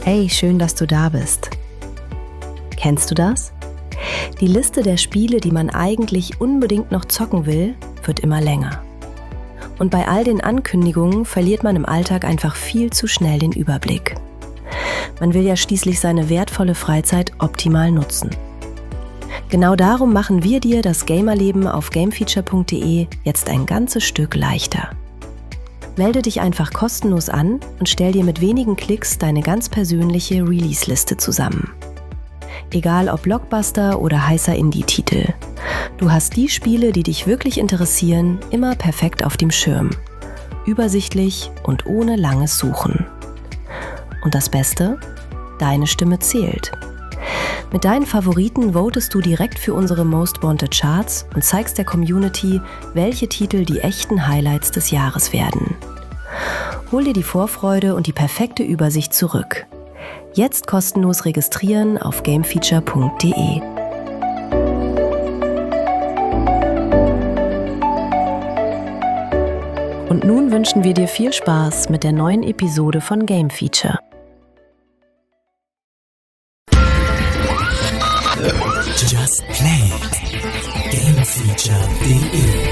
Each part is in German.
Hey, schön, dass du da bist. Kennst du das? Die Liste der Spiele, die man eigentlich unbedingt noch zocken will, wird immer länger. Und bei all den Ankündigungen verliert man im Alltag einfach viel zu schnell den Überblick. Man will ja schließlich seine wertvolle Freizeit optimal nutzen. Genau darum machen wir dir das Gamerleben auf gamefeature.de jetzt ein ganzes Stück leichter. Melde dich einfach kostenlos an und stell dir mit wenigen Klicks deine ganz persönliche Release-Liste zusammen. Egal ob Blockbuster oder heißer Indie-Titel. Du hast die Spiele, die dich wirklich interessieren, immer perfekt auf dem Schirm. Übersichtlich und ohne langes Suchen. Und das Beste? Deine Stimme zählt. Mit deinen Favoriten votest du direkt für unsere Most Wanted Charts und zeigst der Community, welche Titel die echten Highlights des Jahres werden. Hol dir die Vorfreude und die perfekte Übersicht zurück. Jetzt kostenlos registrieren auf gamefeature.de. Und nun wünschen wir dir viel Spaß mit der neuen Episode von Game Feature. Just Play It. Gamefeature.de.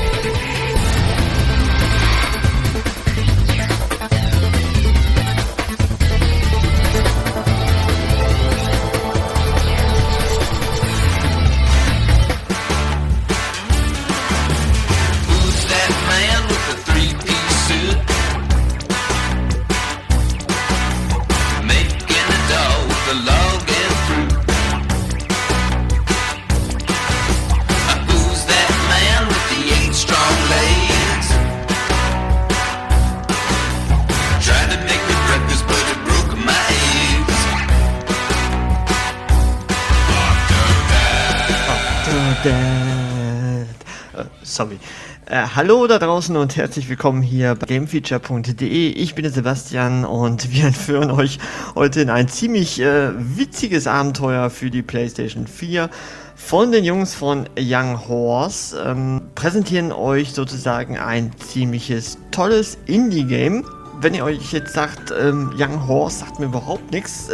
Hallo da draußen und herzlich willkommen hier bei gamefeature.de. Ich bin der Sebastian und wir entführen euch heute in ein ziemlich witziges Abenteuer für die PlayStation 4 von den Jungs von Young Horse. Präsentieren euch sozusagen ein ziemliches tolles Indie-Game. Wenn ihr euch jetzt sagt, Young Horse sagt mir überhaupt nichts,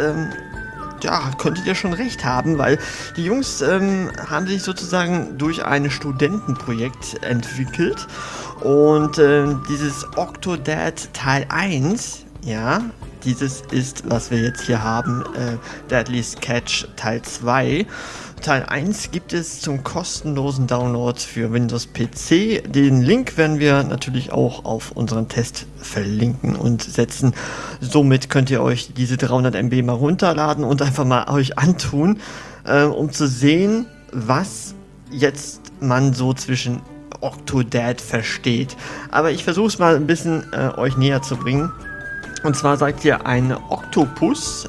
ja, könntet ihr schon recht haben, weil die Jungs haben sich sozusagen durch ein Studentenprojekt entwickelt und dieses Octodad Teil 1, ja, dieses ist, was wir jetzt hier haben, Deadliest Catch Teil 2. Teil 1 gibt es zum kostenlosen Download für Windows PC. Den Link werden wir natürlich auch auf unseren Test verlinken und setzen. Somit könnt ihr euch diese 300 MB mal runterladen und einfach mal euch antun, um zu sehen, was jetzt man so zwischen Octodad versteht. Aber ich versuche es mal ein bisschen euch näher zu bringen. Und zwar seid ihr ein Oktopus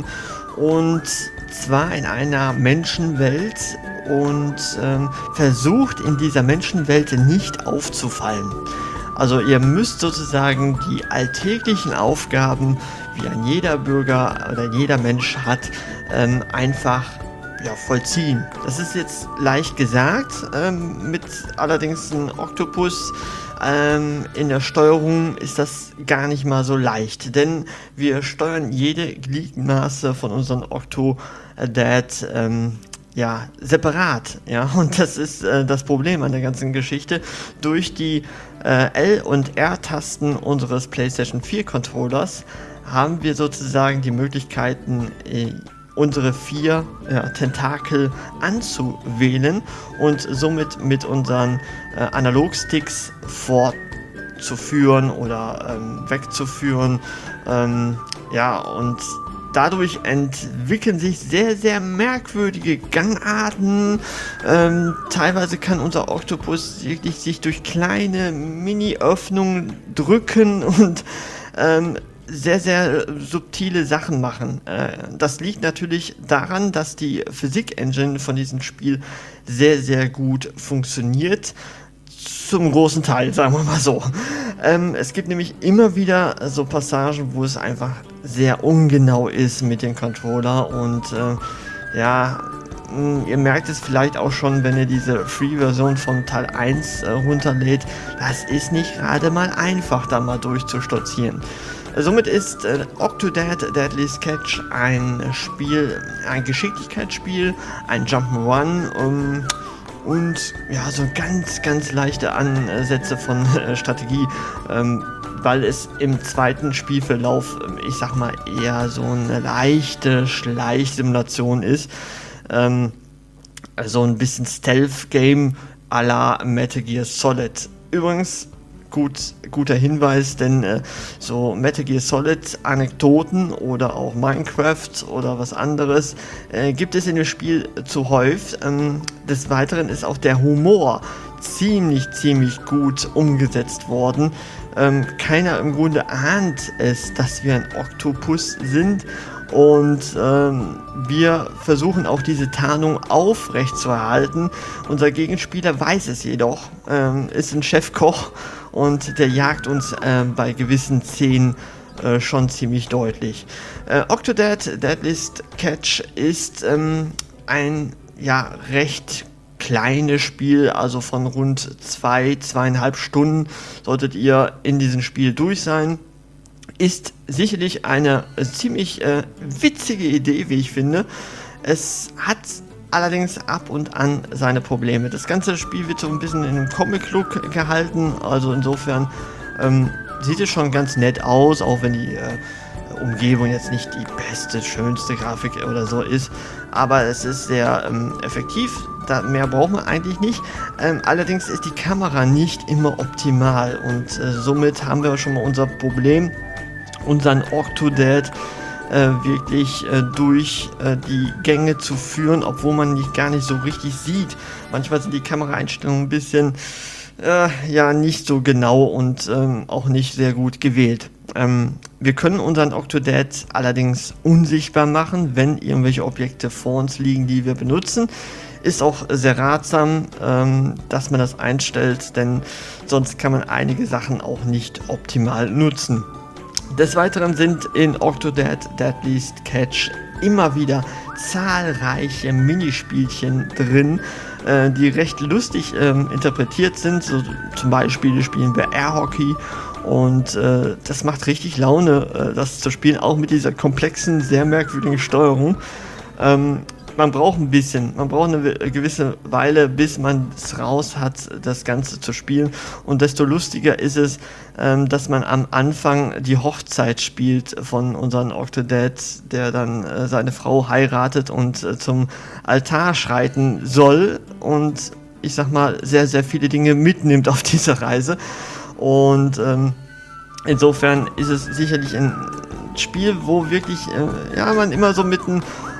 und zwar in einer Menschenwelt und versucht in dieser Menschenwelt nicht aufzufallen. Also ihr müsst sozusagen die alltäglichen Aufgaben, wie ein jeder Bürger oder jeder Mensch hat, einfach vollziehen. Das ist jetzt leicht gesagt, mit allerdings ein Oktopus. In der Steuerung ist das gar nicht mal so leicht, denn wir steuern jede Gliedmaße von unserem Octodad separat, ja, und das ist das Problem an der ganzen Geschichte. Durch die L- und R-Tasten unseres PlayStation 4 Controllers haben wir sozusagen die Möglichkeiten, unsere 4 Tentakel anzuwählen und somit mit unseren Analogsticks fortzuführen oder wegzuführen. Und dadurch entwickeln sich sehr, sehr merkwürdige Gangarten. Teilweise kann unser Oktopus wirklich sich durch kleine Mini-Öffnungen drücken und sehr, sehr subtile Sachen machen. Das liegt natürlich daran, dass die Physik-Engine von diesem Spiel sehr, sehr gut funktioniert. Zum großen Teil, sagen wir mal so. Es gibt nämlich immer wieder so Passagen, wo es einfach sehr ungenau ist mit dem Controller und ihr merkt es vielleicht auch schon, wenn ihr diese Free-Version von Teil 1 runterlädt. Das ist nicht gerade mal einfach, da mal durchzustolzieren. Somit ist Octodad Deadliest Catch ein Spiel, ein Geschicklichkeitsspiel, ein Jump'n'Run und ja, so ganz leichte Ansätze von Strategie, weil es im zweiten Spielverlauf, ich sag mal, eher so eine leichte Schleichsimulation ist. So ein bisschen Stealth-Game à la Metal Gear Solid. Übrigens, guter Hinweis, denn so Metal Gear Solid Anekdoten oder auch Minecraft oder was anderes gibt es in dem Spiel zu häufig. Des Weiteren ist auch der Humor ziemlich gut umgesetzt worden. Keiner im Grunde ahnt es, dass wir ein Oktopus sind. Und wir versuchen auch diese Tarnung aufrechtzuerhalten. Unser Gegenspieler weiß es jedoch, ist ein Chefkoch und der jagt uns bei gewissen Szenen schon ziemlich deutlich. Octodad Deadliest Catch ist ein recht kleines Spiel, also von rund 2,5 Stunden solltet ihr in diesem Spiel durch sein. Ist sicherlich eine ziemlich witzige Idee, wie ich finde. Es hat allerdings ab und an seine Probleme. Das ganze Spiel wird so ein bisschen in einem Comic-Look gehalten, also insofern sieht es schon ganz nett aus, auch wenn die Umgebung jetzt nicht die beste, schönste Grafik oder so ist, aber es ist sehr effektiv. Mehr braucht man eigentlich nicht. Allerdings ist die Kamera nicht immer optimal und somit haben wir schon mal unser Problem, unseren Octodad wirklich durch die Gänge zu führen, obwohl man gar nicht so richtig sieht. Manchmal sind die Kameraeinstellungen ein bisschen nicht so genau und auch nicht sehr gut gewählt. Wir können unseren Octodad allerdings unsichtbar machen, wenn irgendwelche Objekte vor uns liegen, die wir benutzen. Ist auch sehr ratsam, dass man das einstellt, denn sonst kann man einige Sachen auch nicht optimal nutzen. Des Weiteren sind in Octodad Deadliest Catch immer wieder zahlreiche Minispielchen drin, die recht lustig interpretiert sind. So zum Beispiel spielen wir Airhockey und das macht richtig Laune, das zu spielen, auch mit dieser komplexen, sehr merkwürdigen Steuerung. Man braucht eine gewisse Weile, bis man es raus hat, das Ganze zu spielen. Und desto lustiger ist es, dass man am Anfang die Hochzeit spielt von unserem Octodad, der dann seine Frau heiratet und zum Altar schreiten soll. Und ich sag mal, sehr viele Dinge mitnimmt auf dieser Reise. Und insofern ist es sicherlich ein Spiel, wo wirklich man immer so mit einem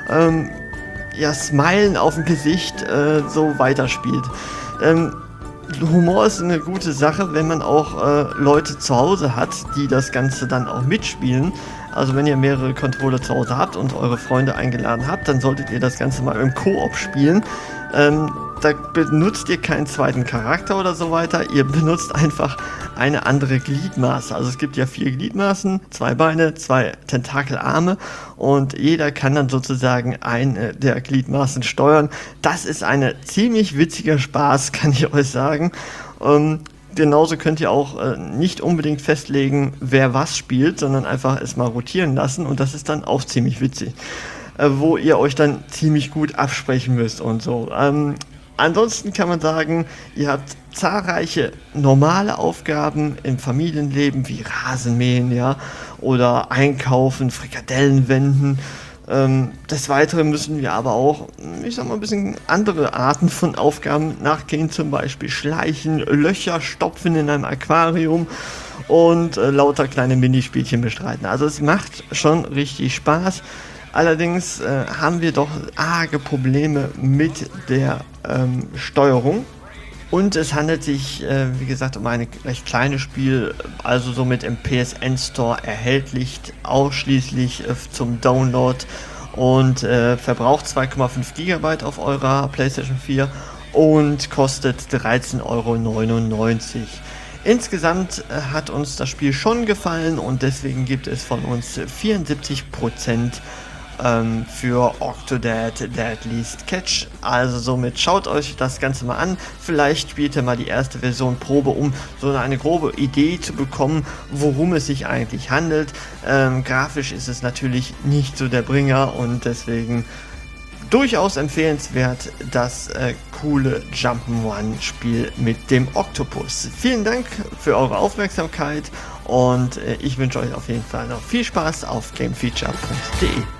Smilen auf dem Gesicht so weiterspielt. Humor ist eine gute Sache, wenn man auch Leute zu Hause hat, die das Ganze dann auch mitspielen. Also wenn ihr mehrere Controller zu Hause habt und eure Freunde eingeladen habt, dann solltet ihr das Ganze mal im Koop spielen. Da benutzt ihr keinen zweiten Charakter oder so weiter, ihr benutzt einfach eine andere Gliedmaße. Also es gibt ja 4 Gliedmaßen, 2 Beine, 2 Tentakelarme und jeder kann dann sozusagen eine der Gliedmaßen steuern. Das ist ein ziemlich witziger Spaß, kann ich euch sagen. Genauso könnt ihr auch nicht unbedingt festlegen, wer was spielt, sondern einfach es mal rotieren lassen und das ist dann auch ziemlich witzig. Wo ihr euch dann ziemlich gut absprechen müsst und so. Ansonsten kann man sagen, ihr habt zahlreiche normale Aufgaben im Familienleben, wie Rasenmähen, oder Einkaufen, Frikadellen wenden. Des Weiteren müssen wir aber auch, ein bisschen andere Arten von Aufgaben nachgehen, zum Beispiel Schleichen, Löcher stopfen in einem Aquarium und lauter kleine Minispielchen bestreiten. Also es macht schon richtig Spaß. Allerdings haben wir doch arge Probleme mit der Steuerung. Und es handelt sich, wie gesagt, um ein recht kleines Spiel, also somit im PSN Store erhältlich, ausschließlich zum Download und verbraucht 2,5 GB auf eurer PlayStation 4 und kostet 13,99 €. Insgesamt hat uns das Spiel schon gefallen und deswegen gibt es von uns 74% für Octodad Dead Least Catch. Also somit schaut euch das Ganze mal an. Vielleicht spielt ihr mal die erste Version Probe, um so eine grobe Idee zu bekommen, worum es sich eigentlich handelt. Grafisch ist es natürlich nicht so der Bringer und deswegen durchaus empfehlenswert, das coole Jump'n'Run-Spiel mit dem Oktopus. Vielen Dank für eure Aufmerksamkeit und ich wünsche euch auf jeden Fall noch viel Spaß auf gamefeature.de.